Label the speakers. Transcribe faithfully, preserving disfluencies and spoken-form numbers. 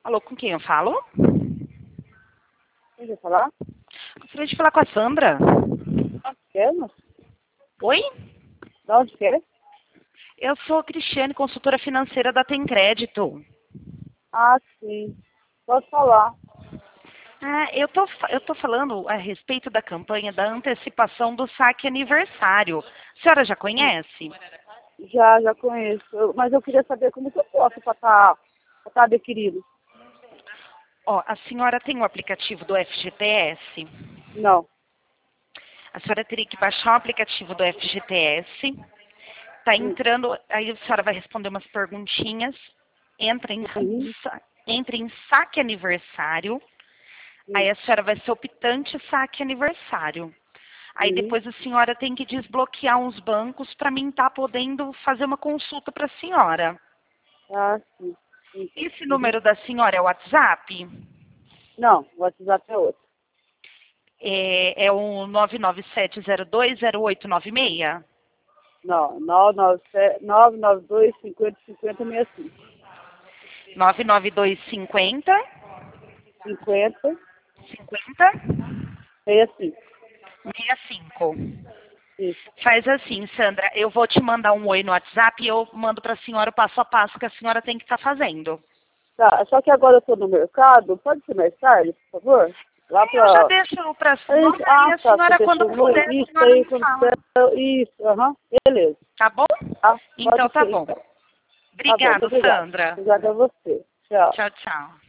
Speaker 1: Alô, com quem eu falo?
Speaker 2: Quem quer falar?
Speaker 1: Gostaria de falar com a Sandra.
Speaker 2: Ah, quer, mas...
Speaker 1: Oi?
Speaker 2: De onde quer?
Speaker 1: Eu sou a Cristiane, consultora financeira da Tem Crédito.
Speaker 2: Ah, sim. Pode falar.
Speaker 1: Ah, eu tô, fa- eu tô falando a respeito da campanha da antecipação do saque aniversário. A senhora já conhece?
Speaker 2: Já, já conheço. Eu- mas eu queria saber como que eu posso para estar tá, tá adquirido.
Speaker 1: Ó, a senhora tem o aplicativo do F G T S?
Speaker 2: Não.
Speaker 1: A senhora teria que baixar o aplicativo do F G T S. Tá
Speaker 2: Hum,
Speaker 1: entrando, aí a senhora vai responder umas perguntinhas. Entra em,
Speaker 2: Uhum.
Speaker 1: sa- entra em saque aniversário. Aí
Speaker 2: Hum,
Speaker 1: a senhora vai ser optante saque aniversário. Aí
Speaker 2: uhum.
Speaker 1: depois a senhora tem que desbloquear uns bancos para mim estar podendo fazer uma consulta para a senhora.
Speaker 2: Ah, sim. Sim.
Speaker 1: Esse
Speaker 2: Uhum.
Speaker 1: número da senhora é o WhatsApp?
Speaker 2: Não, o WhatsApp é outro.
Speaker 1: É, é o nove nove sete zero dois zero oito nove seis?
Speaker 2: Não, nove nove sete nove nove dois cinquenta cinquenta sessenta e cinco.
Speaker 1: nove nove dois cinquenta
Speaker 2: cinquenta
Speaker 1: cinquenta
Speaker 2: sessenta e cinco.
Speaker 1: sessenta e cinco.
Speaker 2: Isso.
Speaker 1: Faz assim, Sandra, eu vou te mandar um oi no WhatsApp e eu mando para a senhora o passo a passo que a senhora tem que estar fazendo.
Speaker 2: Tá, só que agora eu estou no mercado. Pode ser mais tarde, por favor? Lá
Speaker 1: Eu já
Speaker 2: para...
Speaker 1: deixo para a
Speaker 2: Isso,
Speaker 1: senhora e
Speaker 2: ah,
Speaker 1: a
Speaker 2: tá. Você
Speaker 1: senhora, quando
Speaker 2: deixou no
Speaker 1: puder, a
Speaker 2: isso
Speaker 1: senhora
Speaker 2: aí,
Speaker 1: me
Speaker 2: quando
Speaker 1: fala.
Speaker 2: você... Isso, aham. Beleza.
Speaker 1: Tá bom?
Speaker 2: Tá?
Speaker 1: Então
Speaker 2: Pode
Speaker 1: tá
Speaker 2: ser,
Speaker 1: bom.
Speaker 2: então. Tá bom, muito
Speaker 1: Obrigado,
Speaker 2: obrigada.
Speaker 1: Sandra.
Speaker 2: Obrigada a você. Tchau.
Speaker 1: Tchau, tchau.